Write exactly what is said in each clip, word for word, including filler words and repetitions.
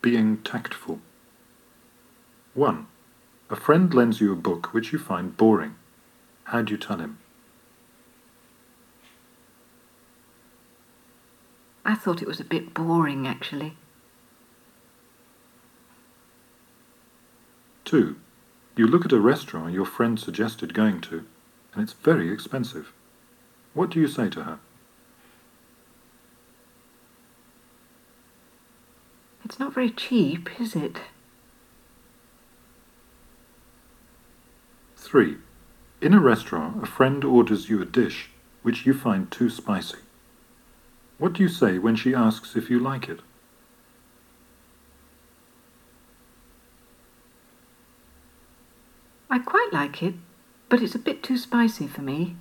Being tactful. one. A friend lends you a book which you find boring. How do you tell him? I thought it was a bit boring, actually. two. You look at a restaurant your friend suggested going to, and it's very expensive. What do you say to her? It's not very cheap, is it? three. In a restaurant, a friend orders you a dish which you find too spicy. What do you say when she asks if you like it? I quite like it, but it's a bit too spicy for me.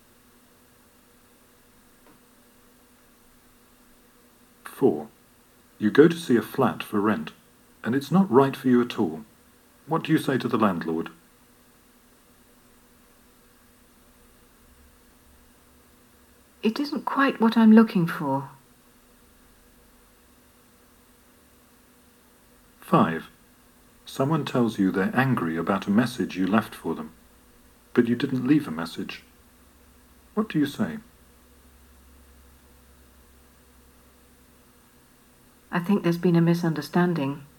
four. You go to see a flat for rent, and it's not right for you at all. What do you say to the landlord? It isn't quite what I'm looking for. five. Someone tells you they're angry about a message you left for them, but you didn't leave a message. What do you say? I think there's been a misunderstanding.